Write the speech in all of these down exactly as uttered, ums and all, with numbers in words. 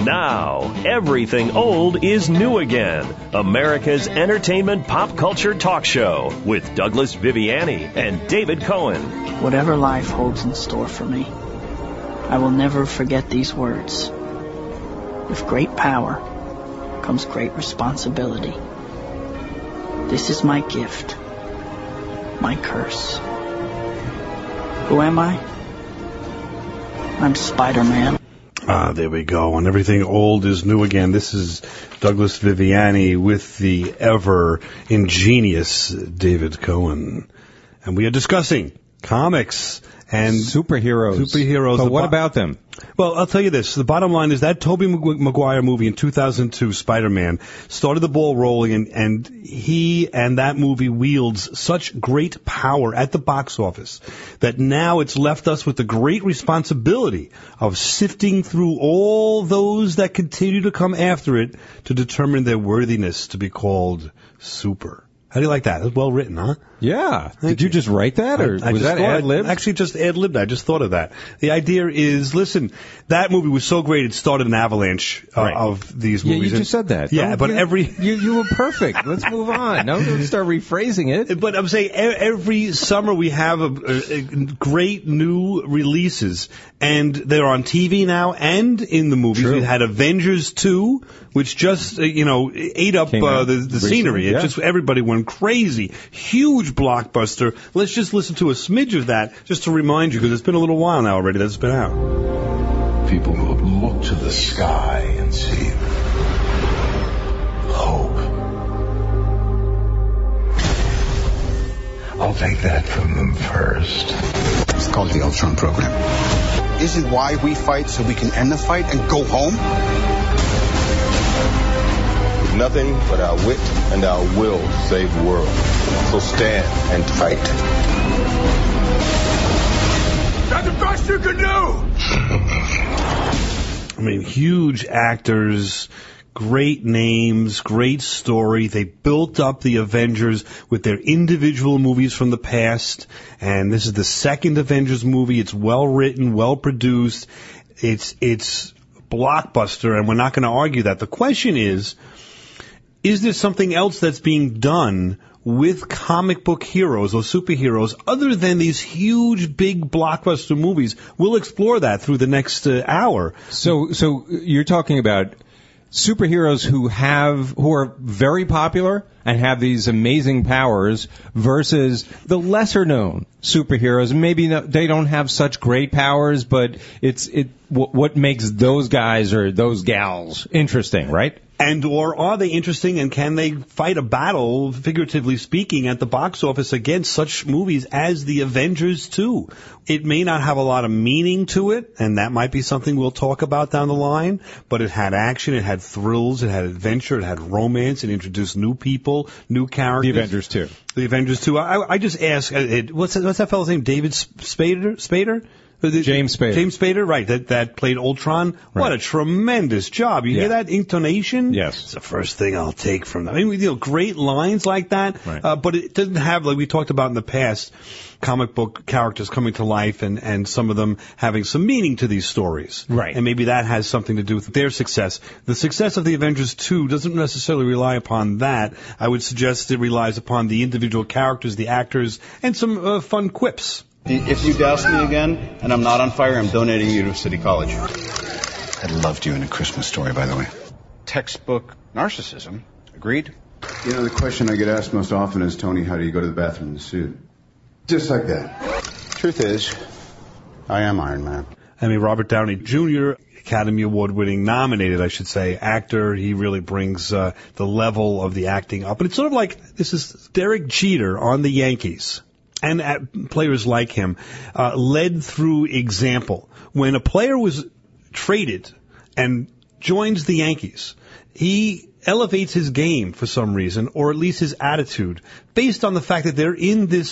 Now, everything old is new again. America's entertainment pop culture talk show with Douglas Viviani and David Cohen. Whatever life holds in store for me, I will never forget these words. With great power comes great responsibility. This is my gift, my curse. Who am I? I'm Spider-Man. Ah, there we go. And everything old is new again. This is Douglas Viviani with the ever ingenious David Cohen. And we are discussing comics and superheroes. Superheroes. But what about them? Well, I'll tell you this. The bottom line is that Tobey Maguire movie in two thousand two, Spider-Man, started the ball rolling, and, and he and that movie wields such great power at the box office that now it's left us with the great responsibility of sifting through all those that continue to come after it to determine their worthiness to be called super. How do you like that? That's well written, huh? Yeah. Thank Did you, you just write that, or I, I was that ad-libbed? Actually, just ad-libbed. I just thought of that. The idea is, listen, that movie was so great it started an avalanche uh, right. of these movies. Yeah, you just said that. Yeah, Don't, but you, every... You, you were perfect. Let's move on. No, don't start rephrasing it. But I'm saying every summer we have a, a, a great new releases, and they're on T V now and in the movies. True. We had Avengers two, which just, uh, you know, ate up uh, the, the scenery. It yeah. just everybody went crazy. Huge blockbuster. Let's just listen to a smidge of that just to remind you, because it's been a little while now already that it's been out. People who look to the sky and see hope. I'll take that from them first. It's called the Ultron program. Isn't why we fight so we can end the fight and go home? Nothing but our wit and our will to save the world. So stand and fight. That's the best you can do! I mean, huge actors, great names, great story. They built up the Avengers with their individual movies from the past, and this is the second Avengers movie. It's well written, well produced. It's, it's blockbuster, and we're not going to argue that. The question is, is there something else that's being done with comic book heroes or superheroes other than these huge, big blockbuster movies? We'll explore that through the next uh, hour. So, so you're talking about superheroes who have, who are very popular and have these amazing powers versus the lesser known superheroes. Maybe they don't have such great powers, but it's, it, what makes those guys or those gals interesting, right? And or are they interesting, and can they fight a battle, figuratively speaking, at the box office against such movies as the Avengers two? It may not have a lot of meaning to it, and that might be something we'll talk about down the line, but it had action, it had thrills, it had adventure, it had romance, it introduced new people, new characters. The Avengers two. The Avengers two. I, I just ask, what's that, what's that fellow's name? David Spader? Spader? James Spader. James Spader, right, that, that played Ultron. Right. What a tremendous job. You yeah. hear that intonation? Yes. It's the first thing I'll take from that. I mean, you know, great lines like that, right. uh, but it doesn't have, like we talked about in the past, comic book characters coming to life and, and some of them having some meaning to these stories. Right. And maybe that has something to do with their success. The success of the Avengers two doesn't necessarily rely upon that. I would suggest it relies upon the individual characters, the actors, and some uh, fun quips. If you douse me again and I'm not on fire, I'm donating you to City College. I loved you in A Christmas Story, by the way. Textbook narcissism. Agreed? You know, the question I get asked most often is, Tony, how do you go to the bathroom in the suit? Just like that. Truth is, I am Iron Man. I mean, Robert Downey Junior, Academy Award-winning, nominated, I should say, actor. He really brings uh, the level of the acting up. And it's sort of like, this is Derek Jeter on the Yankees. And at players like him, uh, led through example. When a player was traded and joins the Yankees, he elevates his game for some reason, or at least his attitude, based on the fact that they're in this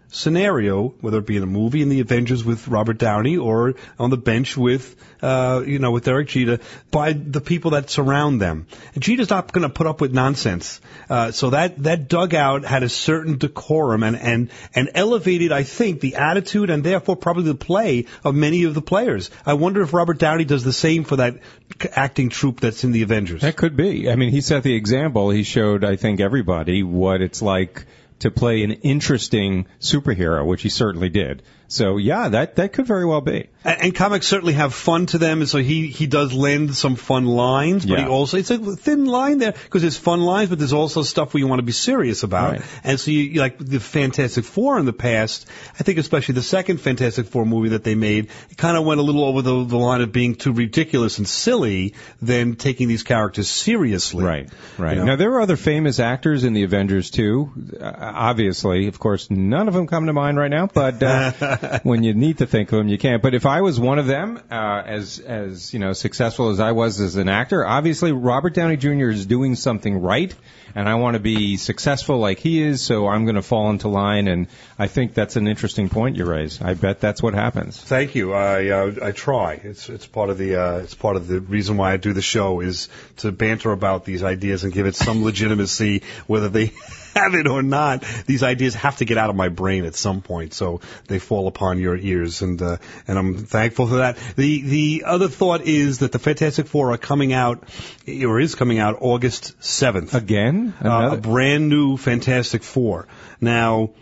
scenario, whether it be in a movie in the Avengers with Robert Downey or on the bench with, uh, you know, with Derek Jeter, by the people that surround them. And Jeter's not going to put up with nonsense. Uh, so that, that dugout had a certain decorum and, and, and elevated, I think, the attitude and therefore probably the play of many of the players. I wonder if Robert Downey does the same for that acting troupe that's in the Avengers. That could be. I mean, he set the example. He showed, I think, everybody what it's like to play an interesting superhero, which he certainly did. So, yeah, that, that could very well be. And, and comics certainly have fun to them, and so he, he does lend some fun lines, but Yeah. he also, it's a thin line there, because there's fun lines, but there's also stuff where you want to be serious about. Right. And so you, you like the Fantastic Four in the past, I think especially the second Fantastic Four movie that they made, it kind of went a little over the, the line of being too ridiculous and silly than taking these characters seriously. Right, right. You know? Now, there were other famous actors in the Avengers, too. Uh, obviously, of course, none of them come to mind right now, but uh, when you need to think of them, you can't. But if I was one of them, uh, as, as, you know, successful as I was as an actor, obviously Robert Downey Junior is doing something right, and I want to be successful like he is, so I'm going to fall into line, and I think that's an interesting point you raise. I bet that's what happens. Thank you. I uh, I try. It's it's part of the uh, it's part of the reason why I do the show is to banter about these ideas and give it some legitimacy, whether they have it or not. These ideas have to get out of my brain at some point, so they fall upon your ears, and uh, and I'm thankful for that. The the other thought is that the Fantastic Four are coming out, or is coming out August seventh. Again? Uh, a brand new Fantastic Four. Now,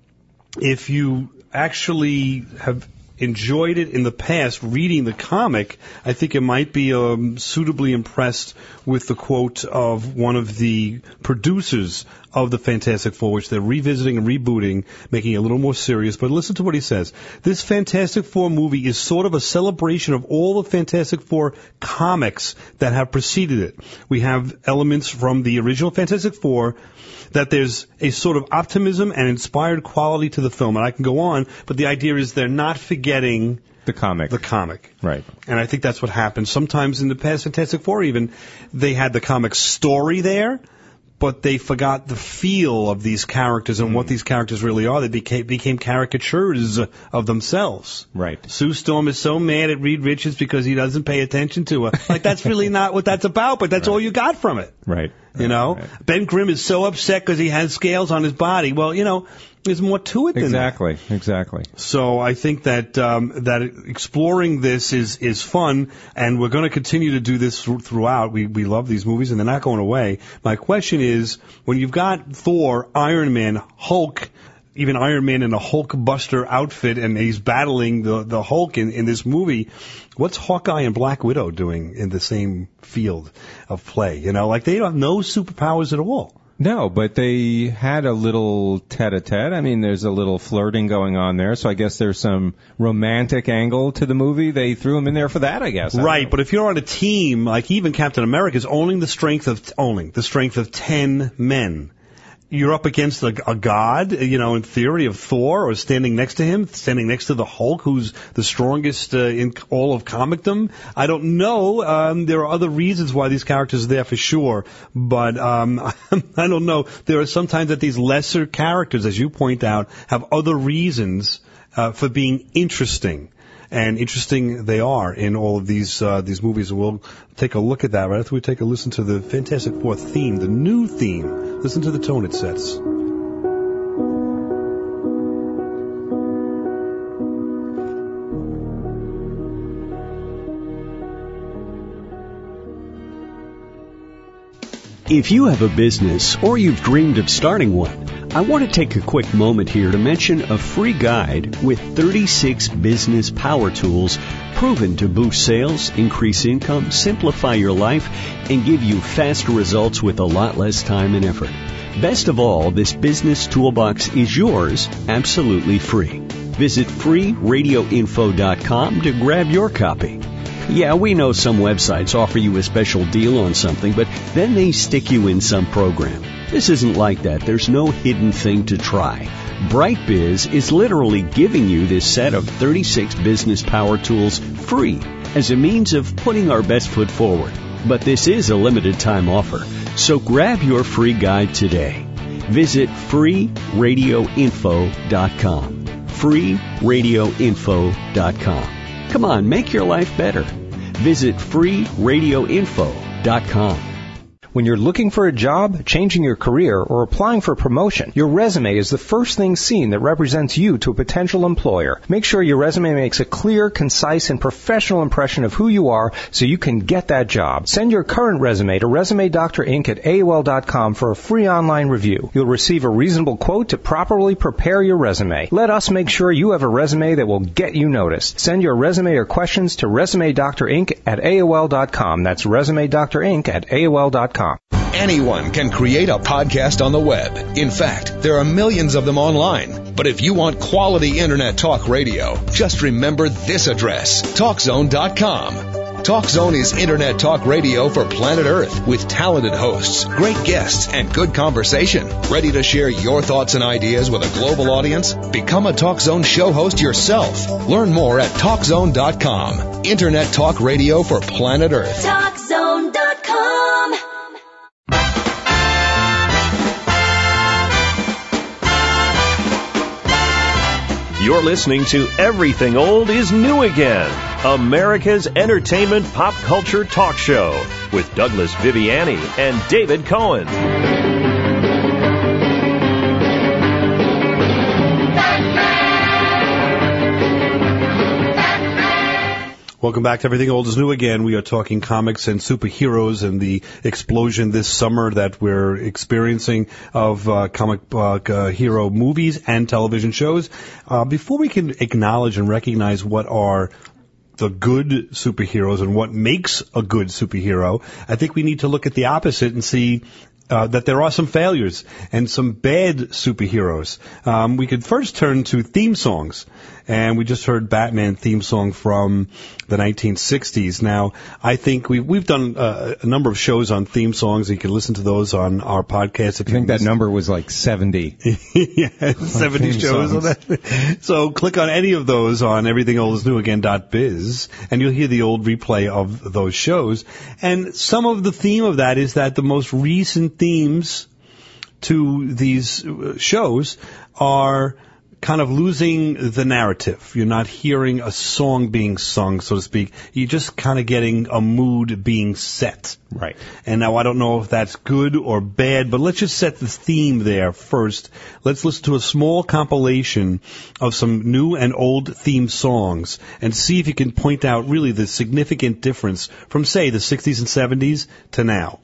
if you actually have enjoyed it in the past, reading the comic, I think it might be um, suitably impressed with the quote of one of the producers of the Fantastic Four, which they're revisiting and rebooting, making it a little more serious. But listen to what he says. This Fantastic Four movie is sort of a celebration of all the Fantastic Four comics that have preceded it. We have elements from the original Fantastic Four, that there's a sort of optimism and inspired quality to the film. And I can go on, but the idea is they're not forgetting the comic. The comic. Right. And I think that's what happens. Sometimes in the past Fantastic Four even, they had the comic story there, but they forgot the feel of these characters and mm. what these characters really are. They became, became caricatures of themselves. Right. Sue Storm is so mad at Reed Richards because he doesn't pay attention to her. Like, that's really not what that's about, but that's right. all you got from it. Right. You know? Right. Ben Grimm is so upset because he has scales on his body. Well, you know, there's more to it than exactly, that. Exactly, exactly. So I think that um, that exploring this is is fun, and we're going to continue to do this throughout. We we love these movies, and they're not going away. My question is, when you've got Thor, Iron Man, Hulk, even Iron Man in a Hulk Buster outfit, and he's battling the the Hulk in, in this movie, what's Hawkeye and Black Widow doing in the same field of play? You know, like they don't have no superpowers at all. No, but they had a little tete-a-tete. I mean, there's a little flirting going on there, so I guess there's some romantic angle to the movie. They threw him in there for that, I guess. I right, but if you're on a team, like even Captain America is owning the strength of, owning the strength of ten men. You're up against a, a god, you know, in theory of Thor, or standing next to him, standing next to the Hulk, who's the strongest uh, in all of comicdom. I don't know. Um, there are other reasons why these characters are there for sure, but um, I don't know. There are sometimes that these lesser characters, as you point out, have other reasons uh, for being interesting. And interesting they are in all of these uh, these movies. And we'll take a look at that right after we take a listen to the Fantastic Four theme, the new theme. Listen to the tone it sets. If you have a business or you've dreamed of starting one, I want to take a quick moment here to mention a free guide with thirty-six business power tools proven to boost sales, increase income, simplify your life, and give you faster results with a lot less time and effort. Best of all, this business toolbox is yours absolutely free. Visit free radio info dot com to grab your copy. Yeah, we know some websites offer you a special deal on something, but then they stick you in some program. This isn't like that. There's no hidden thing to try. BrightBiz is literally giving you this set of thirty-six business power tools free as a means of putting our best foot forward. But this is a limited time offer, so grab your free guide today. Visit free radio info dot com. free radio info dot com. Come on, make your life better. Visit free radio info dot com. When you're looking for a job, changing your career, or applying for a promotion, your resume is the first thing seen that represents you to a potential employer. Make sure your resume makes a clear, concise, and professional impression of who you are so you can get that job. Send your current resume to Resume Doctor Incorporated at A O L dot com for a free online review. You'll receive a reasonable quote to properly prepare your resume. Let us make sure you have a resume that will get you noticed. Send your resume or questions to Resume Doctor Incorporated at A O L dot com. That's Resume Doctor Incorporated at A O L dot com. Anyone can create a podcast on the web. In fact, there are millions of them online. But if you want quality Internet talk radio, just remember this address, talk zone dot com. TalkZone is Internet talk radio for planet Earth with talented hosts, great guests, and good conversation. Ready to share your thoughts and ideas with a global audience? Become a TalkZone show host yourself. Learn more at talk zone dot com. Internet talk radio for planet Earth. talk zone dot com. You're listening to Everything Old is New Again, America's entertainment pop culture talk show with Douglas Viviani and David Cohen. Welcome back to Everything Old is New Again. We are talking comics and superheroes and the explosion this summer that we're experiencing of uh, comic book uh, hero movies and television shows. Uh, before we can acknowledge and recognize what are the good superheroes and what makes a good superhero, I think we need to look at the opposite and see Uh, that there are some failures and some bad superheroes. Um, we could first turn to theme songs, and we just heard Batman theme song from the nineteen sixties. Now, I think we've, we've done uh, a number of shows on theme songs. You can listen to those on our podcast. If I think that number was like seventy. Yeah, seventy shows on that. So click on any of those on everything old is new again dot biz, and you'll hear the old replay of those shows. And some of the theme of that is that the most recent themes to these shows are kind of losing the narrative. You're not hearing a song being sung, so to speak. You're just kind of getting a mood being set. Right. And now I don't know if that's good or bad, but let's just set the theme there first. Let's listen to a small compilation of some new and old theme songs and see if you can point out really the significant difference from, say, the sixties and seventies to now.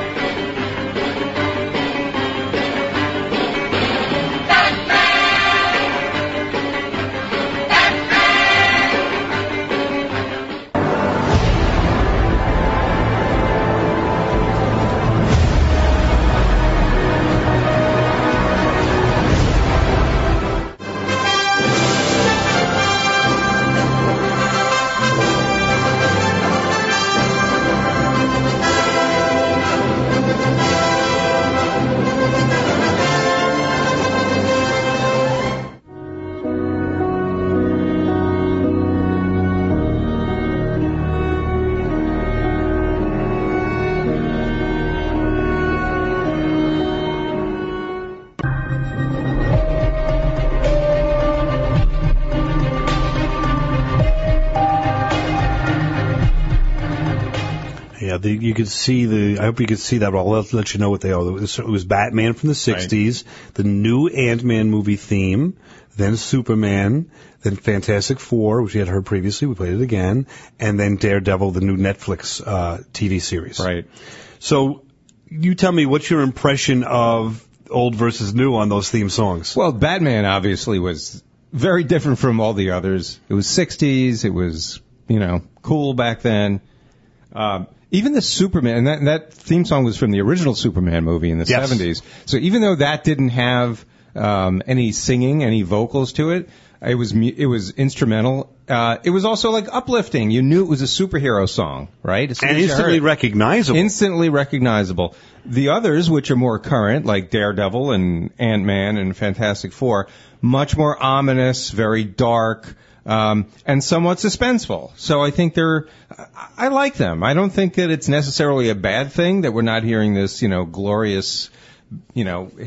The, you could see the, I hope you could see that, but I'll let, let you know what they are. It was, it was Batman from the sixties, right. The new Ant-Man movie theme, then Superman, then Fantastic Four, which we had heard previously, we played it again, and then Daredevil, the new Netflix uh, T V series. Right. So, you tell me, what's your impression of old versus new on those theme songs? Well, Batman obviously was very different from all the others. It was sixties, it was, you know, cool back then. Um, Even the Superman, and that, that theme song was from the original Superman movie in the yes. seventies. So even though that didn't have um, any singing, any vocals to it, it was it was instrumental. Uh, it was also like uplifting. You knew it was a superhero song, right? And instantly recognizable. Instantly recognizable. The others, which are more current, like Daredevil and Ant-Man and Fantastic Four, much more ominous, very dark. Um, and somewhat suspenseful. So I think they're, I, I like them. I don't think that it's necessarily a bad thing that we're not hearing this, you know, glorious, you know,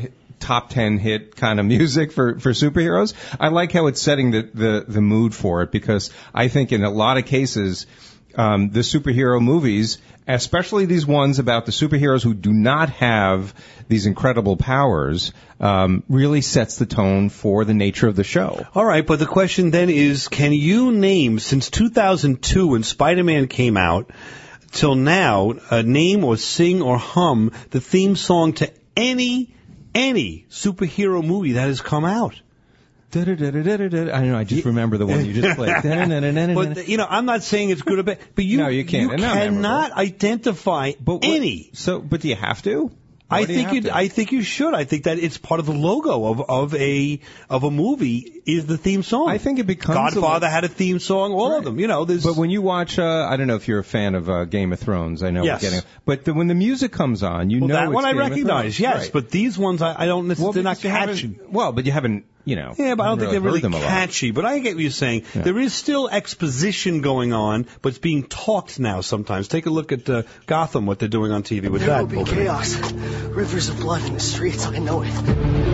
top ten hit kind of music for, for superheroes. I like how it's setting the, the, the mood for it, because I think in a lot of cases, um, the superhero movies, especially these ones about the superheroes who do not have these incredible powers, um, really sets the tone for the nature of the show. All right, but the question then is, can you name, since two thousand two when Spider-Man came out, till now, uh, name or sing or hum the theme song to any, any superhero movie that has come out? I don't know, I just remember the one you just played. But, you know, I'm not saying it's good or bad, but you, no, you can't. you cannot identify but what, any. So, but do you have to? I What do you think have you. to? I think you should. I think that it's part of the logo of of a of a movie is the theme song. I think it becomes Godfather a, had a theme song. All right. of them. You know, there's. But when you watch, uh, I don't know if you're a fan of uh, Game of Thrones. I know Yes. we're getting, but the, when the music comes on, you well, know that it's one I Game of recognize. Thrones. Yes, Right. but these ones I, I don't. Well, they're not because you haven't- catchy. Well, but you haven't, you know. Yeah, but I don't think really they're really heard them a lot. catchy. But I get what you're saying. Yeah. There is still exposition going on, but it's being talked now sometimes. Take a look at uh, Gotham, what they're doing on T V with There that. will be opening. chaos. Rivers of blood in the streets. I know it.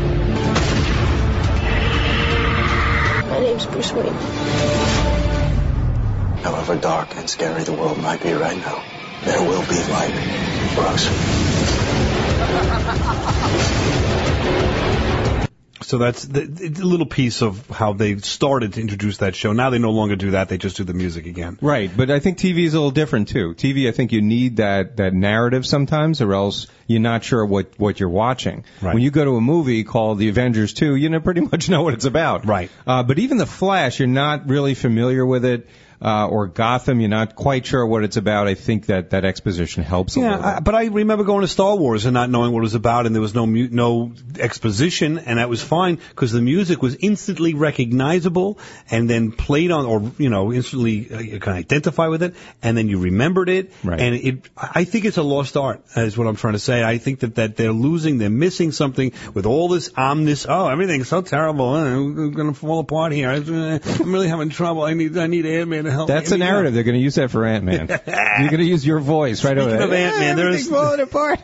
My name's Bruce Wayne. However dark and scary the world might be right now, there will be light for us. So that's the, it's a little piece of how they started to introduce that show. Now they no longer do that; they just do the music again. Right, but I think T V is a little different too. T V, I think you need that that narrative sometimes, or else you're not sure what what you're watching. Right. When you go to a movie called The Avengers two, you know pretty much know what it's about. Right. Uh, but even The Flash, you're not really familiar with it. Uh, or Gotham, you're not quite sure what it's about. I think that that exposition helps a Yeah, little. I, but I remember going to Star Wars and not knowing what it was about, and there was no mu- no exposition, and that was fine because the music was instantly recognizable, and then played on, or you know, instantly uh, you can identify with it, and then you remembered it. Right. And it, I think it's a lost art, is what I'm trying to say. I think that that they're losing, they're missing something with all this omnis. Oh, everything's so terrible. I'm going to fall apart here. I'm really having trouble. I need I need Ant-Man to help me. That's a narrative. They're going to use that for Ant-Man. You're going to use your voice right over Speaking there. of Ant-Man, there's falling apart.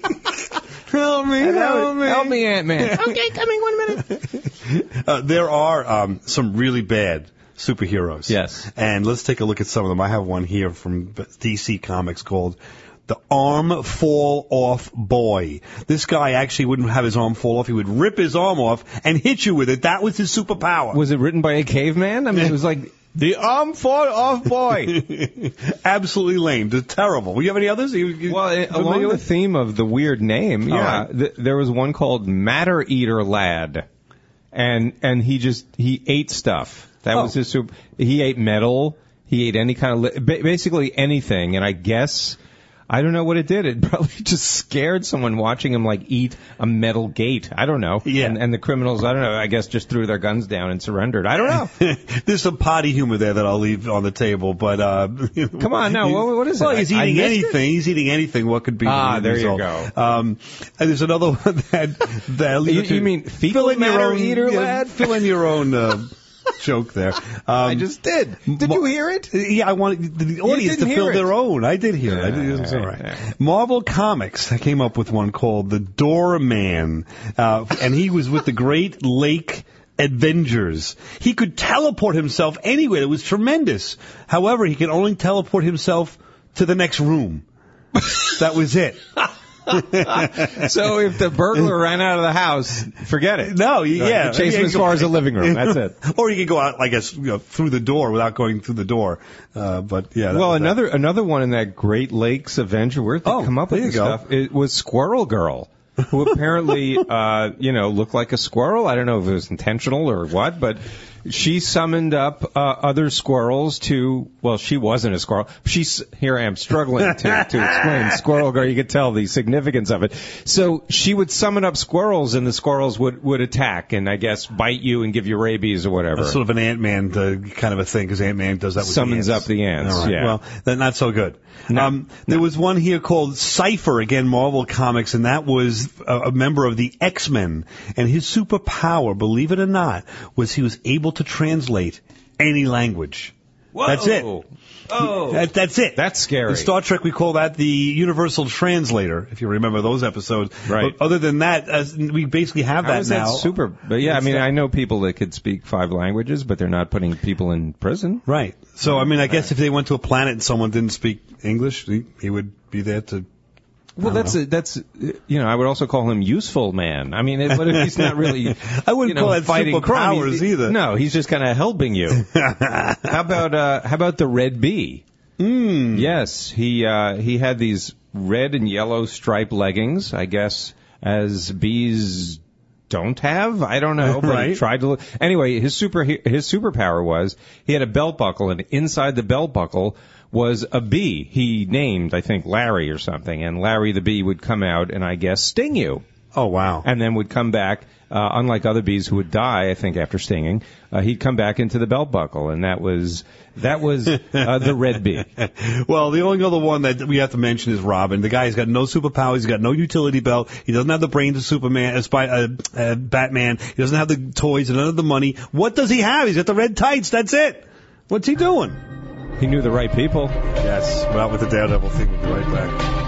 Help me, help me. Help me, Ant-Man. Okay, coming one minute. Uh, there are um, some really bad superheroes. Yes. And let's take a look at some of them. I have one here from D C Comics called The Arm Fall Off Boy. This guy actually wouldn't have his arm fall off. He would rip his arm off and hit you with it. That was his superpower. Was it written by a caveman? I mean, it was like, the arm fall off boy. Absolutely lame. It's terrible. Do you have any others? You, you Well, it, along the with? theme of the weird name, All yeah, right. th- there was one called Matter Eater Lad, and and he just he ate stuff. That Oh. was his soup. He ate metal. He ate any kind of li- ba- basically anything, and I guess. I don't know what it did. It probably just scared someone watching him like eat a metal gate. I don't know. Yeah. And, and the criminals, I don't know, I guess just threw their guns down and surrendered. I don't know. There's some potty humor there that I'll leave on the table, but uh Come on, no, what, what is it? Well, he's I- I eating missed it? anything. He's eating anything. What could be? Ah, the there you result? go. Um, and there's another one that that I'll leave You- it to- you mean fecal fill in your matter own eater, yeah, lad? Fill in your own. Uh, joke there. Um, I just did. Did you hear it? Yeah, I wanted the audience to didn't fill hear it. their own. I did hear it. I did, it's all right. Yeah. Marvel Comics, I came up with one called The Doorman, uh, and he was with the Great Lake Avengers. He could teleport himself anywhere. It was tremendous. However, he could only teleport himself to the next room. That was it. So if the burglar ran out of the house, forget it. No, you- Right, yeah. you chase Yeah, him as you far go- as the living room. That's it. Or you could go out, I guess, you know, through the door without going through the door. Uh, but yeah. that Well, was that. another another one in that Great Lakes Avenger. Where'd they Oh, come up with there this you go. stuff? It was Squirrel Girl, who apparently, uh, you know, looked like a squirrel. I don't know if it was intentional or what, but she summoned up uh, other squirrels to. Well, she wasn't a squirrel. She's here. I am struggling to to explain Squirrel Girl. You could tell the significance of it. So she would summon up squirrels, and the squirrels would would attack, and I guess bite you and give you rabies or whatever. That's sort of an Ant-Man uh, kind of a thing, because Ant-Man does that with Summons the ants. up the ants, All right. yeah. Well, then not so good. No, um, there was one here called Cypher, again, Marvel Comics, and that was a, a member of the X-Men. And his superpower, believe it or not, was he was able to translate any language. Whoa. That's it. Oh, that, that's it. That's scary. In Star Trek, we call that the universal translator, if you remember those episodes. Right. But other than that, uh, we basically have How that is now. That super. But yeah, I mean, I know people that could speak five languages, but they're not putting people in prison. Right. So, I mean, I guess if they went to a planet and someone didn't speak English, he, he would be there to... Well, that's a, that's you know I would also call him useful man. I mean, what if he's not really? I wouldn't you know, call it fighting crime. superpowers He's- either. No, he's just kind of helping you. How about uh, how about the Red Bee? Mm. Yes, he uh, he had these red and yellow striped leggings, I guess, as bees don't have. I don't know, but Right. he tried to look. Anyway, his super his superpower was he had a belt buckle, and inside the belt buckle was a bee he named, I think, Larry or something, and Larry the bee would come out and I guess sting you. Oh, wow. And then would come back, uh, unlike other bees who would die, I think, after stinging, uh, he'd come back into the belt buckle, and that was that was uh, the Red Bee. Well, the only other one that we have to mention is Robin. The guy's got no superpowers. He's got no utility belt. He doesn't have the brains of Superman, uh, Spy, uh, uh, Batman. He doesn't have the toys and none of the money. What does he have? He's got the red tights. That's it. What's he doing? He knew the right people. Yes. Well, with the Daredevil thing, we'll be right back.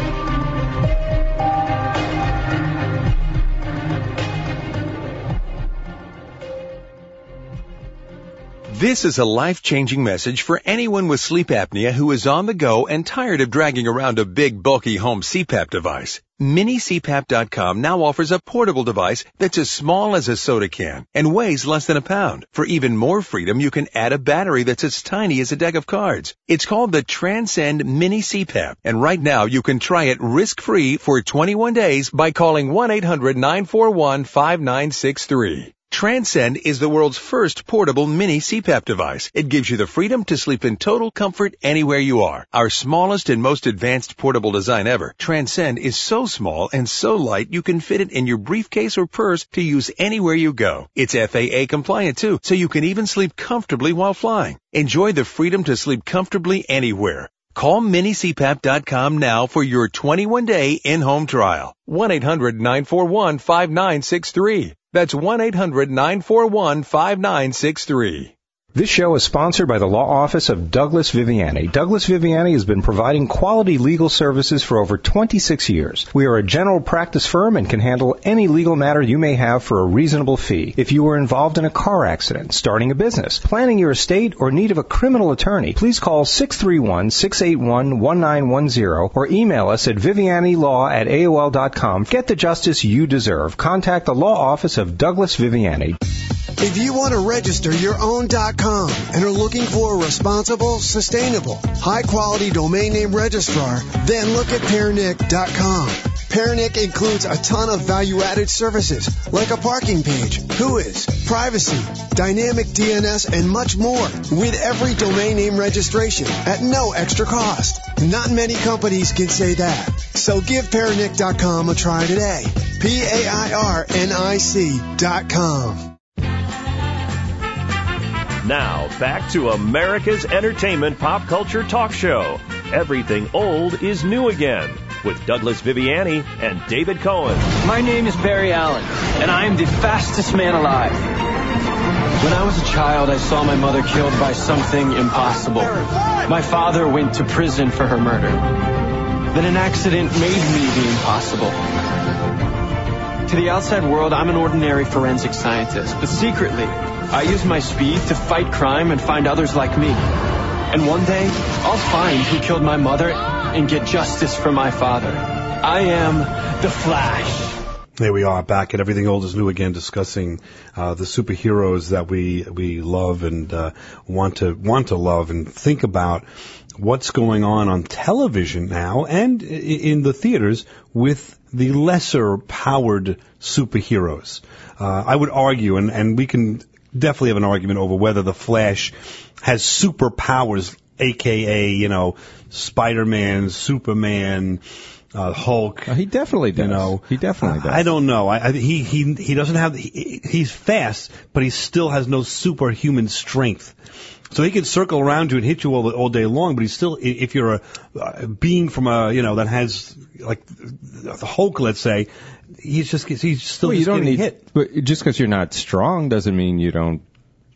This is a life-changing message for anyone with sleep apnea who is on the go and tired of dragging around a big, bulky home C PAP device. Mini C PAP dot com now offers a portable device that's as small as a soda can and weighs less than a pound. For even more freedom, you can add a battery that's as tiny as a deck of cards. It's called the Transcend Mini C PAP, and right now you can try it risk-free for twenty-one days by calling one eight hundred nine four one five nine six three. Transcend is the world's first portable mini C PAP device. It gives you the freedom to sleep in total comfort anywhere you are. Our smallest and most advanced portable design ever, Transcend is so small and so light you can fit it in your briefcase or purse to use anywhere you go. It's F A A compliant too, so you can even sleep comfortably while flying. Enjoy the freedom to sleep comfortably anywhere. Call Mini C PAP dot com now for your twenty-one day in-home trial. one eight hundred nine four one five nine six three. That's one eight hundred nine four one five nine six three. This show is sponsored by the law office of Douglas Viviani. Douglas Viviani has been providing quality legal services for over twenty-six years. We are a general practice firm and can handle any legal matter you may have for a reasonable fee. If you were involved in a car accident, starting a business, planning your estate, or need of a criminal attorney, please call six three one, six eight one, one nine one zero or email us at vivianilaw at A O L dot com. Get the justice you deserve. Contact the law office of Douglas Viviani. If you want to register your own .com and are looking for a responsible, sustainable, high-quality domain name registrar, then look at Pairnick dot com. Pairnick includes a ton of value-added services like a parking page, Whois, privacy, dynamic D N S, and much more with every domain name registration at no extra cost. Not many companies can say that. So give Pairnick dot com a try today. P A I R N I C dot com. Now, back to America's entertainment pop culture talk show. Everything old is new again, with Douglas Viviani and David Cohen. My name is Barry Allen, and I am the fastest man alive. When I was a child, I saw my mother killed by something impossible. My father went to prison for her murder. Then an accident made me the impossible. To the outside world, I'm an ordinary forensic scientist, but secretly, I use my speed to fight crime and find others like me. And one day, I'll find who killed my mother and get justice for my father. I am the Flash. There we are, back at Everything Old is New again, discussing uh, the superheroes that we we love and uh, want to want to love, and think about what's going on on television now and in the theaters with the lesser powered superheroes. Uh, I would argue, and, and we can definitely have an argument over whether the Flash has superpowers, aka, you know, Spider-Man, Superman, uh, Hulk. Uh, he definitely does. You know, he definitely does. I don't know. I, I, he he he doesn't have. He, he's fast, but he still has no superhuman strength. So he can circle around you and hit you all, all day long, but he's still, if you're a, a being from a, you know, that has, like, the Hulk, let's say, he's just, he's still well, just you don't getting need, hit. But just because you're not strong doesn't mean you don't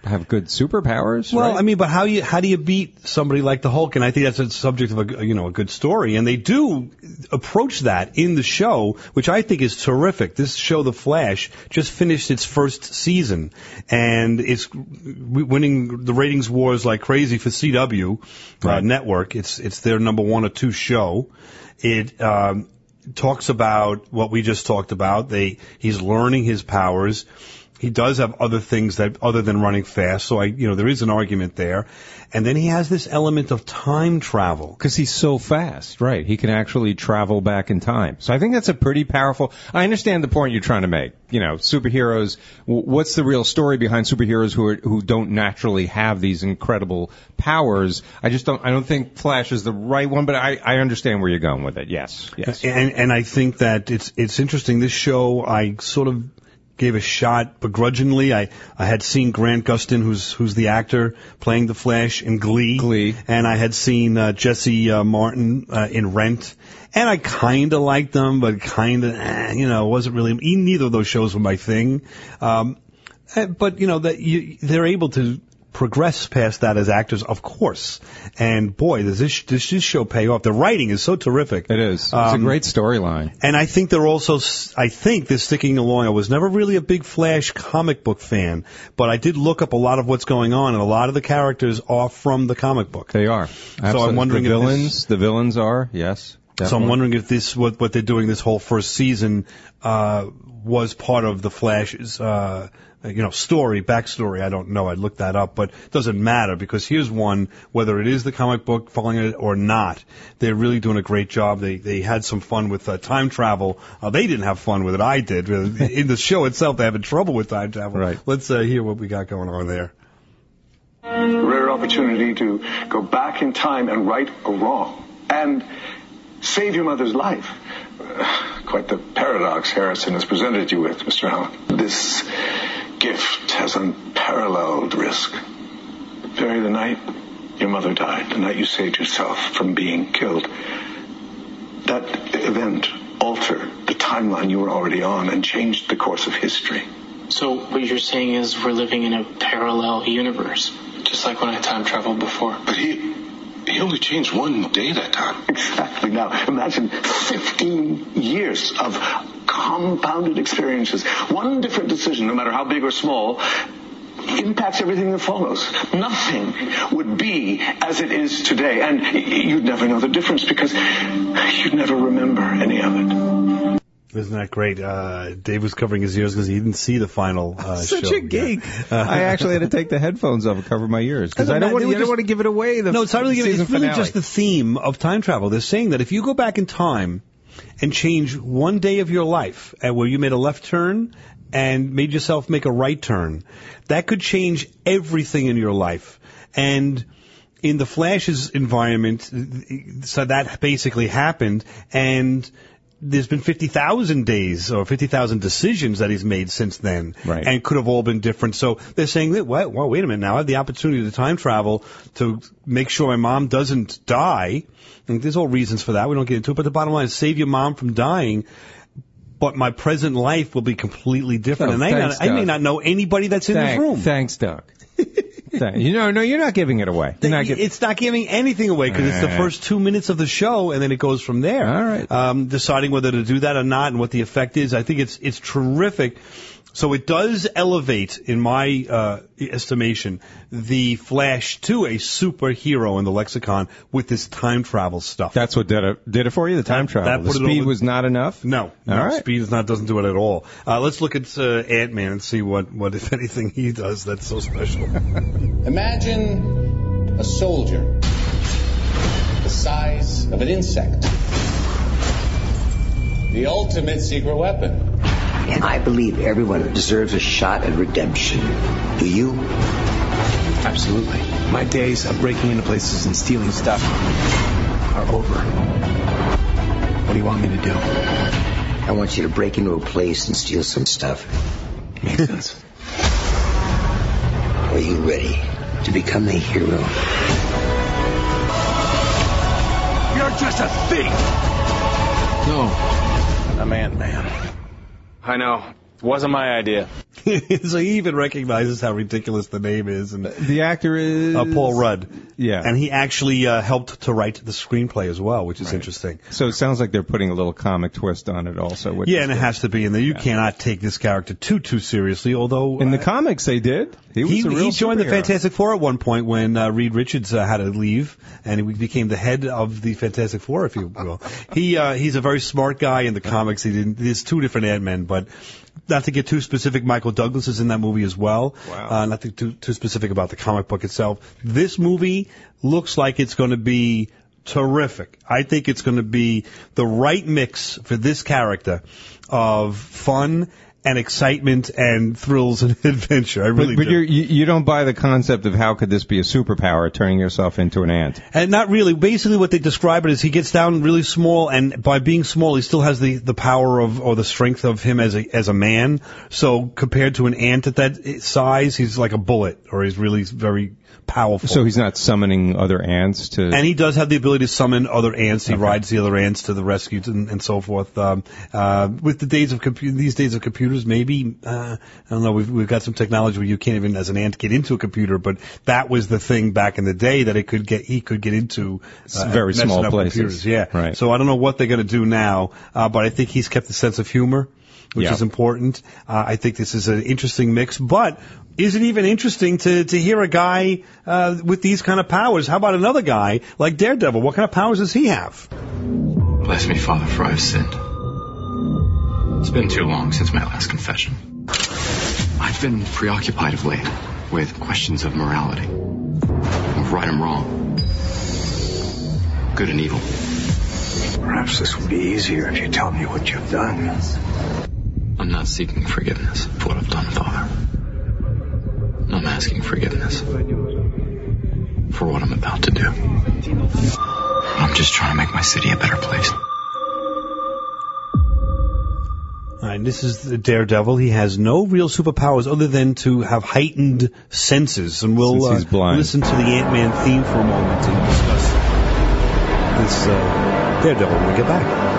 have good superpowers. Well, right? I mean, but how you how do you beat somebody like the Hulk? And I think that's a subject of a you know a good story, and they do approach that in the show, which I think is terrific. This show, The Flash, just finished its first season, and it's winning the ratings wars like crazy for C W right. uh, network. It's it's their number one or two show. It um, talks about what we just talked about. They he's learning his powers. He does have other things that, other than running fast, so I, you know, there is an argument there. And then he has this element of time travel. Because he's so fast, right? He can actually travel back in time. So I think that's a pretty powerful, I understand the point you're trying to make. You know, superheroes, w- what's the real story behind superheroes who are, who don't naturally have these incredible powers? I just don't, I don't think Flash is the right one, but I, I understand where you're going with it. Yes, yes. And, and I think that it's, it's interesting. This show, I sort of, gave a shot begrudgingly. I, I had seen Grant Gustin, who's who's the actor playing the Flash in Glee. Glee. And I had seen uh, Jesse uh, Martin uh, in Rent. And I kind of liked them, but kind of, eh, you know, wasn't really, neither of those shows were my thing. Um, but, you know, that you, they're able to progress past that as actors, of course. And boy, does this, does this show pay off. The writing is so terrific. It is. It's um, a great storyline. And I think they're also, I think they're sticking along. I was never really a big Flash comic book fan, but I did look up a lot of what's going on, and a lot of the characters are from the comic book. They are. Absolutely. So I'm wondering the if villains, this, the villains are, yes. Definitely. So I'm wondering if this, what, what they're doing this whole first season, uh, was part of the Flash's, uh, you know, story, backstory. I don't know. I'd look that up, but it doesn't matter because here's one, whether it is the comic book following it or not, they're really doing a great job. They, they had some fun with uh, time travel. Uh, they didn't have fun with it. I did. In the show itself, they're having trouble with time travel. Right. Let's uh, hear what we got going on there. Rare opportunity to go back in time and right a wrong and save your mother's life. Uh, quite the paradox Harrison has presented you with, Mister Allen. This gift has unparalleled risk. Very the night your mother died, the night you saved yourself from being killed, that event altered the timeline you were already on and changed the course of history. So what you're saying is we're living in a parallel universe, just like when I time traveled before. But he... He only changed one day that time. Exactly. Now, imagine fifteen years of compounded experiences. One different decision, no matter how big or small, impacts everything that follows. Nothing would be as it is today. And you'd never know the difference because you'd never remember any of it. Isn't that great? Uh, Dave was covering his ears because he didn't see the final uh, Such show. Such a geek. Uh, I actually had to take the headphones off and cover my ears because I don't want to. I don't want to give it away. The no, it's not really. It's really finale. just the theme of time travel. They're saying that if you go back in time and change one day of your life, uh, where you made a left turn and made yourself make a right turn, that could change everything in your life. And in the Flash's environment, so that basically happened, and there's been fifty thousand days or fifty thousand decisions that he's made since then, right. And could have all been different. So they're saying that, well, well, wait a minute now, I have the opportunity to time travel to make sure my mom doesn't die. And there's all reasons for that. We don't get into it. But the bottom line is save your mom from dying, but my present life will be completely different. Oh, and I, thanks, not, I may not know anybody that's in Thank, this room. Thanks, Doug. You know, no, you're not giving it away. You're not it's not giving anything away because it's the first two minutes of the show, and then it goes from there. All right. Um, deciding whether to do that or not, and what the effect is. I think it's it's terrific. So it does elevate, in my uh, estimation, the Flash to a superhero in the lexicon with this time travel stuff. That's what did it, did it for you, the time travel. That the put it speed over- was not enough? No, no, All right. speed is not doesn't do it at all. Uh, let's look at uh, Ant-Man and see what, what, if anything, he does that's so special. Imagine a soldier the size of an insect. The ultimate secret weapon. And I believe everyone deserves a shot at redemption. Do you? Absolutely. My days of breaking into places and stealing stuff are over. What do you want me to do? I want you to break into a place and steal some stuff. Makes sense. Are you ready to become the hero? You're just a thief! No, I'm Ant-Man. I know. It wasn't my idea. So he even recognizes how ridiculous the name is. And the actor is uh, Paul Rudd. Yeah, and he actually uh, helped to write the screenplay as well, which is right. interesting. So it sounds like they're putting a little comic twist on it, also. With yeah, and it story. has to be in there. You yeah. cannot take this character too too seriously. Although in uh, the comics they did. He was he, a real he joined superhero. the Fantastic Four at one point when uh, Reed Richards uh, had to leave, and he became the head of the Fantastic Four, if you will. he uh, he's a very smart guy in the comics. He didn't. There's two different Ant-Men, but. Not to get too specific, Michael Douglas is in that movie as well. Wow. Uh, not to get too, too specific about the comic book itself. This movie looks like it's going to be terrific. I think it's going to be the right mix for this character of fun and excitement and thrills and adventure. I really but, but do. You're, you you don't buy the concept of how could this be a superpower, turning yourself into an ant. And not really. Basically what they describe it is he gets down really small, and by being small, he still has the, the power of, or the strength of him as a, as a man. So compared to an ant at that size, he's like a bullet, or he's really very powerful. So he's not summoning other ants to... And he does have the ability to summon other ants. He okay. rides the other ants to the rescue and, and so forth. Um, uh, with the days of compu- these days of computers, maybe, uh, I don't know, we've, we've got some technology where you can't even, as an ant, get into a computer, but that was the thing back in the day that it could get, he could get into uh, very small places. Computers. Yeah. Right. So I don't know what they're going to do now, uh, but I think he's kept the sense of humor, which yeah. is important. Uh, I think this is an interesting mix, but is it even interesting to, to hear a guy uh, with these kind of powers? How about another guy like Daredevil? What kind of powers does he have? Bless me, Father, for I've sinned. It's been too long since my last confession. I've been preoccupied of late with questions of morality, of right and wrong, good and evil. Perhaps this will be easier if you tell me what you've done. I'm not seeking forgiveness for what I've done, Father. I'm asking forgiveness for what I'm about to do. I'm just trying to make my city a better place. All right, this is the Daredevil. He has no real superpowers other than to have heightened senses. And we'll uh, listen to the Ant-Man theme for a moment and discuss this uh, Daredevil when we get back.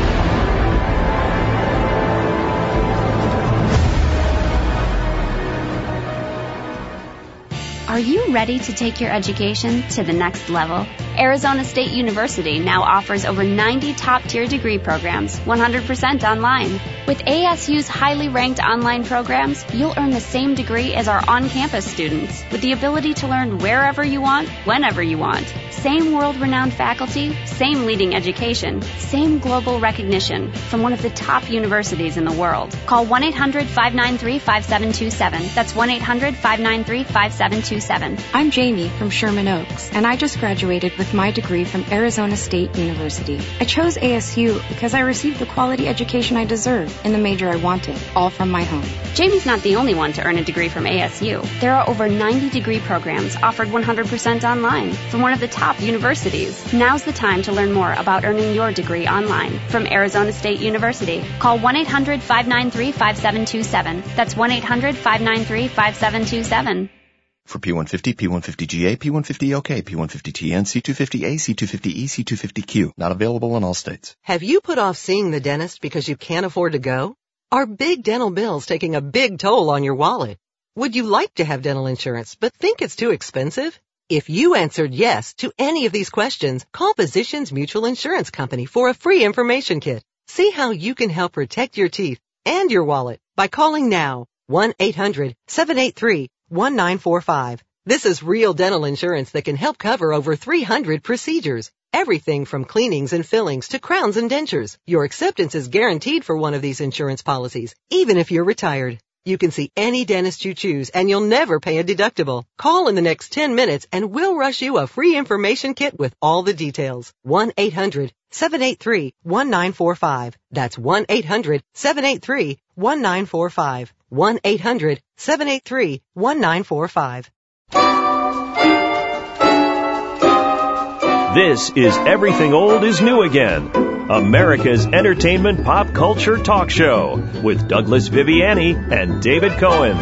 Are you ready to take your education to the next level? Arizona State University now offers over ninety top-tier degree programs, one hundred percent online. With A S U's highly ranked online programs, you'll earn the same degree as our on-campus students, with the ability to learn wherever you want, whenever you want. Same world-renowned faculty, same leading education, same global recognition from one of the top universities in the world. Call one eight hundred, five nine three, five seven two seven. That's one eight hundred, five nine three, five seven two seven. I'm Jamie from Sherman Oaks, and I just graduated with my degree from Arizona State University. I chose A S U because I received the quality education I deserve in the major I wanted, all from my home. Jamie's not the only one to earn a degree from A S U. There are over ninety degree programs offered one hundred percent online from one of the top universities. Now's the time to learn more about earning your degree online from Arizona State University. Call one eight hundred, five nine three, five seven two seven. That's one eight hundred, five nine three, five seven two seven. For P one fifty, P one fifty G A, P one fifty O K, P one fifty T N, C two fifty A, C two fifty E, C two fifty Q. Not available in all states. Have you put off seeing the dentist because you can't afford to go? Are big dental bills taking a big toll on your wallet? Would you like to have dental insurance but think it's too expensive? If you answered yes to any of these questions, call Physicians Mutual Insurance Company for a free information kit. See how you can help protect your teeth and your wallet by calling now one eight hundred, seven eight three, one nine four five. This is real dental insurance that can help cover over three hundred procedures. Everything from cleanings and fillings to crowns and dentures. Your acceptance is guaranteed for one of these insurance policies, even if you're retired. You can see any dentist you choose and you'll never pay a deductible. Call in the next ten minutes and we'll rush you a free information kit with all the details. one eight hundred, seven eight three, one nine four five. That's one eight hundred, seven eight three, one nine four five. one eight hundred, seven eight three, one nine four five. This is Everything Old is New Again, America's entertainment pop culture talk show with Douglas Viviani and David Cohen.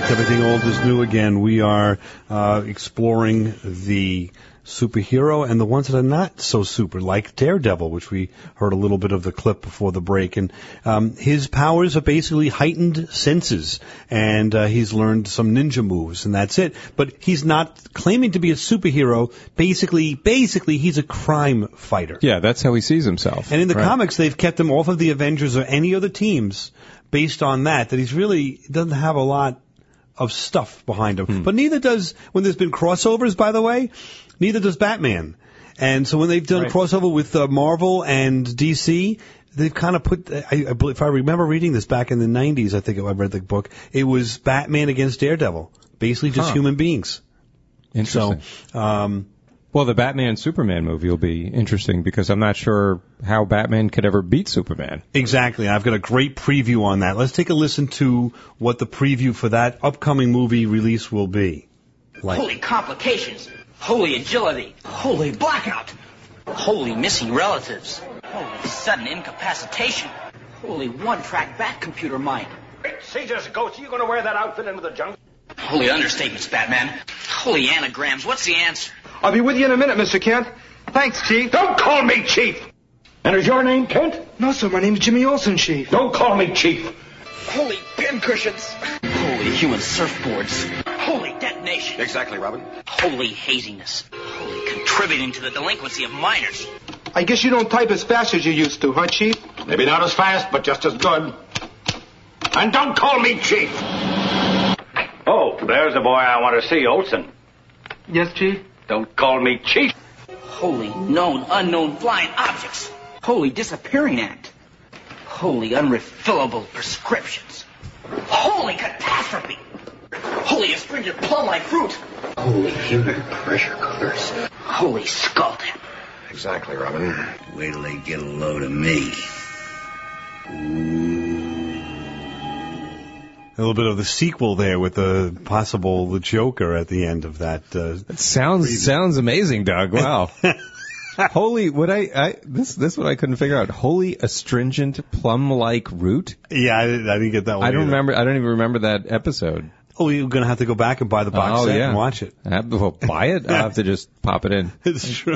Everything Old is New Again. We are uh, exploring the superhero and the ones that are not so super, like Daredevil, which we heard a little bit of the clip before the break. And um, his powers are basically heightened senses, and uh, he's learned some ninja moves, and that's it. But he's not claiming to be a superhero. Basically, basically, he's a crime fighter. Yeah, that's how he sees himself. And in the right. comics, they've kept him off of the Avengers or any other teams based on that, that he's really doesn't have a lot of stuff behind him. Hmm. But neither does, when there's been crossovers, by the way, neither does Batman. And so when they've done right. crossover with uh, Marvel and D C, they've kind of put, I, I, if I remember reading this back in the nineties, I think I read the book, it was Batman against Daredevil. Basically just huh. human beings. Interesting. So, um, well, the Batman Superman movie will be interesting because I'm not sure how Batman could ever beat Superman. Exactly. I've got a great preview on that. Let's take a listen to what the preview for that upcoming movie release will be. Like. Holy complications. Holy agility. Holy blackout. Holy missing relatives. Holy sudden incapacitation. Holy one-track back computer mind. Caesar's ghost, are you going to wear that outfit into the jungle? Holy understatements, Batman. Holy anagrams. What's the answer? I'll be with you in a minute, Mister Kent. Thanks, Chief. Don't call me Chief. And is your name Kent? No, sir. My name's Jimmy Olsen, Chief. Don't call me Chief. Holy pincushions. Holy human surfboards. Holy detonation. Exactly, Robin. Holy haziness. Holy contributing to the delinquency of minors. I guess you don't type as fast as you used to, huh, Chief? Maybe not as fast, but just as good. And don't call me Chief. Oh, there's the boy I want to see, Olsen. Yes, Chief? Don't call me Chief. Holy known, unknown flying objects. Holy disappearing act. Holy unrefillable prescriptions. Holy catastrophe. Holy astringent plum-like fruit. Holy human pressure cookers. Holy skull tap. Exactly, Robin. Wait till they get a load of me. A little bit of the sequel there with the possible the Joker at the end of that. Uh, it sounds reading. sounds amazing, Doug. Wow. Holy, what I, I this this what I couldn't figure out. Holy astringent plum-like root. Yeah, I, I didn't get that one. I don't either. remember. I don't even remember that episode. Oh, you're going to have to go back and buy the box oh, set yeah. and watch it. I have to well, buy it? I'll have to just pop it in. It's true.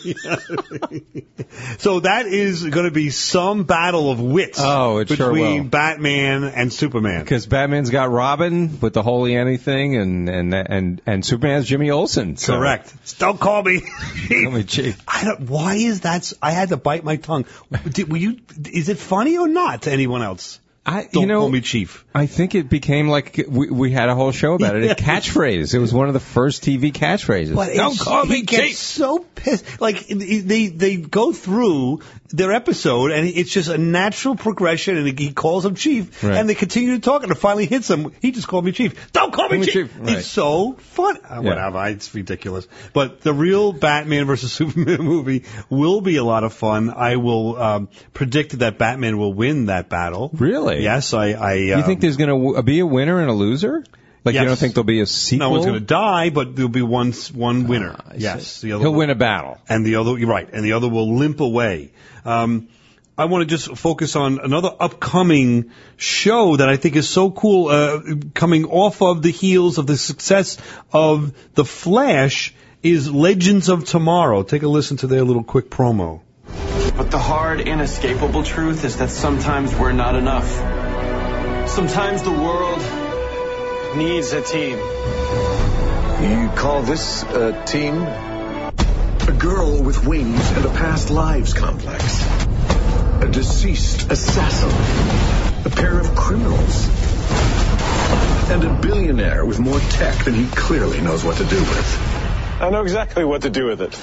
So that is going to be some battle of wits oh, it between sure will. Batman and Superman. Because Batman's got Robin with the holy anything, and and and, and Superman's Jimmy Olsen. So. Correct. Don't call me Chief. Call me Chief. I don't, why is that? I had to bite my tongue. Did, were you? Is it funny or not to anyone else? I, Don't you know, call me Chief. I think it became like we, we had a whole show about it. A catchphrase. It was one of the first T V catchphrases. But Don't call me he gets Chief. So pissed. Like they they go through their episode and it's just a natural progression. And he calls him Chief, right. and they continue to talk, and it finally hits him. He just called me Chief. Don't call me call Chief. Me Chief. Right. It's so fun. Uh, yeah. Whatever. It's ridiculous. But the real Batman versus Superman movie will be a lot of fun. I will um, predict that Batman will win that battle. Really? Yes. I. I you um, think there's going to w- be a winner and a loser? Like yes. you don't think there'll be a sequel? No one's going to die, but there'll be one one winner. Uh, yes, the other he'll will, win a battle, and the other you're right, and the other will limp away. Um, I want to just focus on another upcoming show that I think is so cool, uh, coming off of the heels of the success of The Flash, is Legends of Tomorrow. Take a listen to their little quick promo. But the hard, inescapable truth is that sometimes we're not enough. Sometimes the world needs a team. You call this a team? A girl with wings and a past lives complex. A deceased assassin. A pair of criminals. And a billionaire with more tech than he clearly knows what to do with. I know exactly what to do with it.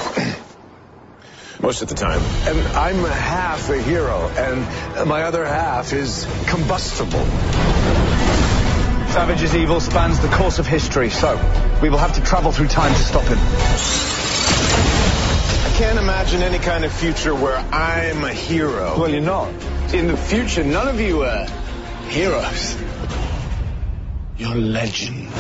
Most of the time. And I'm half a hero, and my other half is combustible. Savage's evil spans the course of history, so we will have to travel through time to stop him. I can't imagine any kind of future where I'm a hero. Well, you're not. In the future, none of you are heroes. You're legends.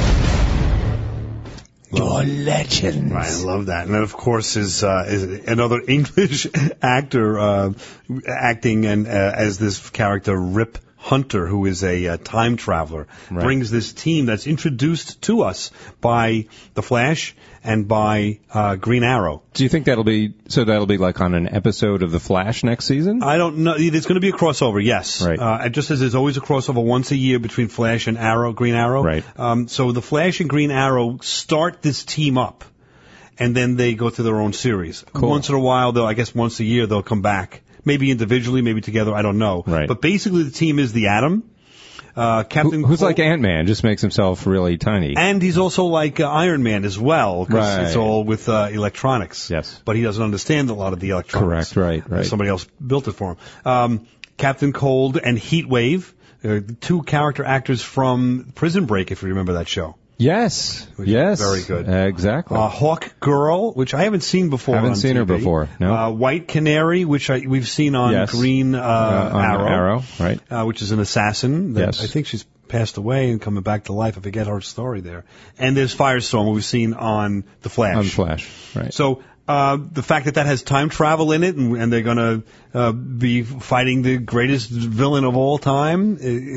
You're legends. Right, I love that. And then, of course, is, uh, is another English actor uh, acting and uh, as this character, Rip Hunter, who is a uh, time traveler, Right. brings this team that's introduced to us by The Flash and by uh, Green Arrow. Do you think that'll be so? That'll be like on an episode of The Flash next season? I don't know. There's going to be a crossover, yes. Right. Uh, just as there's always a crossover once a year between Flash and Arrow, Green Arrow. Right. Um, so the Flash and Green Arrow start this team up, and then they go through their own series. Cool. Once in a while, though, I guess once a year they'll come back. Maybe individually, maybe together. I don't know. Right. But basically, the team is the Atom. Uh, Captain Who, who's Col- like Ant-Man, just makes himself really tiny. And he's also like uh, Iron Man as well, because Right. it's all with uh, electronics. Yes. But he doesn't understand a lot of the electronics. Correct, right, right. Somebody else built it for him. Um, Captain Cold and Heatwave, uh, two character actors from Prison Break, if you remember that show. Yes, Which is yes. very good. Exactly. Uh, Hawk Girl, which I haven't seen before. Haven't on seen her T V. before, no. Uh, White Canary, which I, we've seen on Yes. Green uh, Uh, on Arrow. Arrow, right. Uh, which is an assassin. That Yes. I think she's passed away and coming back to life. I forget her story there. And there's Firestorm, who we've seen on The Flash. On Flash, right. So uh, the fact that that has time travel in it, and, and they're going to uh, be fighting the greatest villain of all time,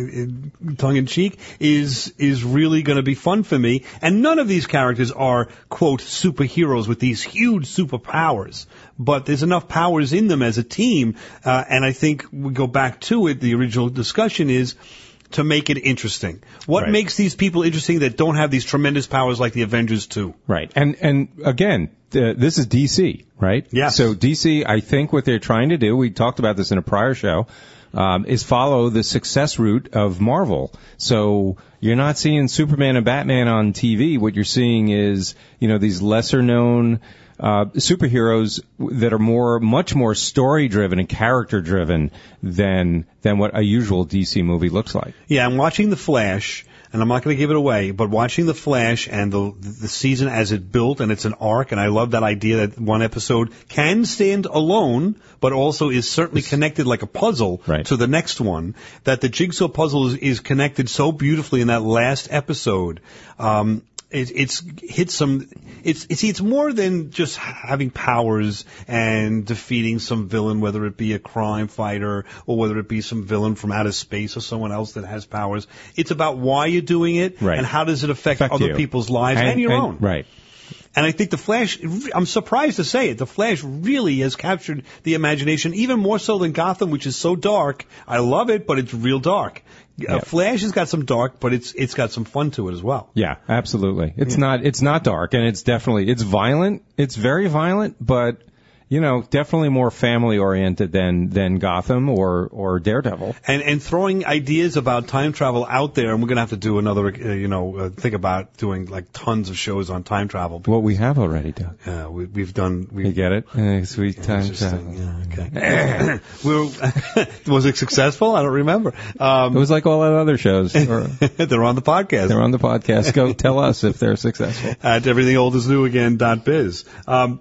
i- i- tongue in cheek, is is really going to be fun for me. And none of these characters are quote superheroes with these huge superpowers, but there's enough powers in them as a team. Uh, and I think we go back to it. The original discussion is to make it interesting. What Right. makes these people interesting that don't have these tremendous powers like the Avengers two? Right. And and again, uh, this is D C, right? Yes. So D C, I think what they're trying to do, we talked about this in a prior show, um, is follow the success route of Marvel. So you're not seeing Superman and Batman on T V. What you're seeing is, you know, these lesser known uh, superheroes that are more, much more story driven and character driven than than what a usual D C movie looks like. Yeah, I'm watching The Flash, and I'm not going to give it away, but watching The Flash and the the season as it built, and it's an arc, and I love that idea that one episode can stand alone, but also is certainly connected like a puzzle Right. to the next one, that the jigsaw puzzle is, is connected so beautifully in that last episode. Um, it, it's hit some. It's it's it's more than just having powers and defeating some villain, whether it be a crime fighter or whether it be some villain from outer space or someone else that has powers. It's about why you're doing it Right. and how does it affect, Affect other you. people's lives and, your own. Right. And I think The Flash, I'm surprised to say it, The Flash really has captured the imagination, even more so than Gotham, which is so dark. I love it, but it's real dark. Uh, Flash has got some dark, but it's it's got some fun to it as well. Yeah, absolutely. It's not it's not dark, and it's definitely it's violent. It's very violent, but you know, definitely more family oriented than than Gotham or or Daredevil. And and throwing ideas about time travel out there, and we're going to have to do another, uh, you know, uh, think about doing like tons of shows on time travel. What we have already done. Uh, we, we've done. We've, You get it? Uh, sweet time Interesting. travel. Yeah, okay. we were, was it successful? I don't remember. Um, It was like all our other shows. Or, they're on the podcast. they're on the podcast. Go tell us if they're successful. At everything old is new again dot biz. Um,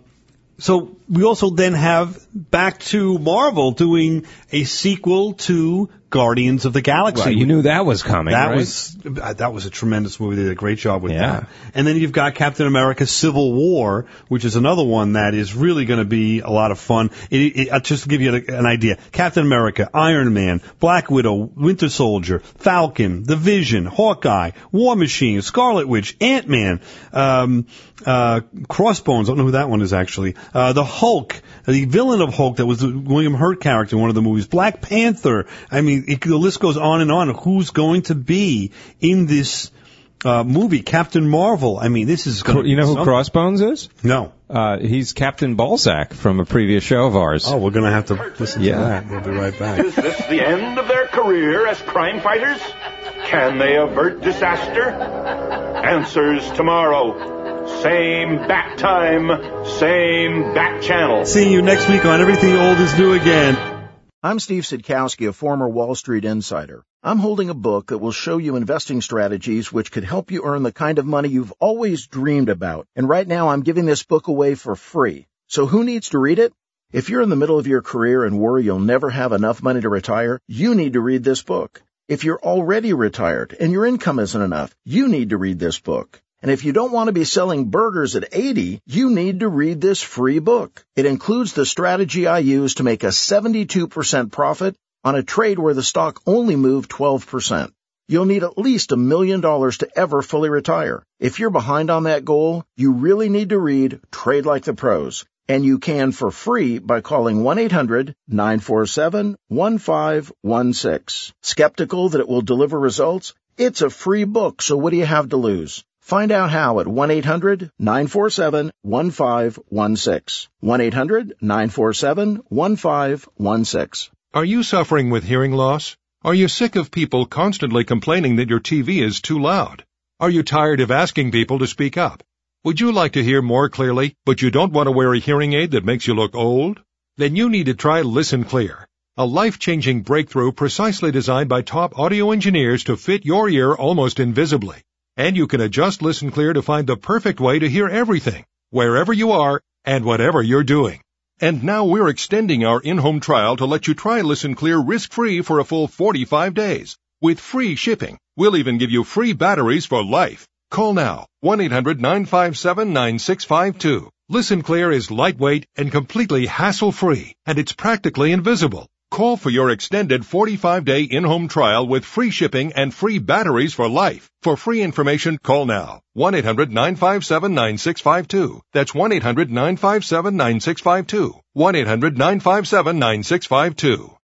so we also then have back to Marvel doing a sequel to Guardians of the Galaxy. Well, you knew that was coming, That right? was uh, that was a tremendous movie. They did a great job with Yeah. that. And then you've got Captain America: Civil War, which is another one that is really going to be a lot of fun. It, it, uh, just to give you an idea: Captain America, Iron Man, Black Widow, Winter Soldier, Falcon, The Vision, Hawkeye, War Machine, Scarlet Witch, Ant-Man, um, uh, Crossbones. I don't know who that one is actually. Uh, the Hulk, the villain of Hulk that was the William Hurt character in one of the movies. Black Panther. I mean, it, the list goes on and on. Who's going to be in this uh, movie? Captain Marvel. I mean, this is going to You know who something. Crossbones is? No. Uh, he's Captain Balzac from a previous show of ours. Oh, we're going to have to listen Yeah. to that. We'll be right back. Is this the end of their career as crime fighters? Can they avert disaster? Answers tomorrow. Same bat time, same bat channel. Seeing you next week on Everything Old is New Again. I'm Steve Sidkowski, a former Wall Street insider. I'm holding a book that will show you investing strategies which could help you earn the kind of money you've always dreamed about. And right now I'm giving this book away for free. So who needs to read it? If you're in the middle of your career and worry you'll never have enough money to retire, you need to read this book. If you're already retired and your income isn't enough, you need to read this book. And if you don't want to be selling burgers at eighty, you need to read this free book. It includes the strategy I use to make a seventy-two percent profit on a trade where the stock only moved twelve percent. You'll need at least a million dollars to ever fully retire. If you're behind on that goal, you really need to read Trade Like the Pros. And you can for free by calling one eight hundred nine four seven one five one six. Skeptical that it will deliver results? It's a free book, so what do you have to lose? Find out how at one eight hundred nine four seven one five one six. one eight hundred nine four seven one five one six. Are you suffering with hearing loss? Are you sick of people constantly complaining that your T V is too loud? Are you tired of asking people to speak up? Would you like to hear more clearly, but you don't want to wear a hearing aid that makes you look old? Then you need to try Listen Clear, a life-changing breakthrough precisely designed by top audio engineers to fit your ear almost invisibly. And you can adjust Listen Clear to find the perfect way to hear everything, wherever you are and whatever you're doing. And now we're extending our in-home trial to let you try Listen Clear risk-free for a full forty-five days. With free shipping, we'll even give you free batteries for life. Call now, one eight hundred nine five seven nine six five two. Listen Clear is lightweight and completely hassle-free, and it's practically invisible. Call for your extended forty-five day in-home trial with free shipping and free batteries for life. For free information, call now, one eight hundred nine five seven nine six five two. That's one eight hundred nine five seven nine six five two. one eight hundred nine five seven nine six five two.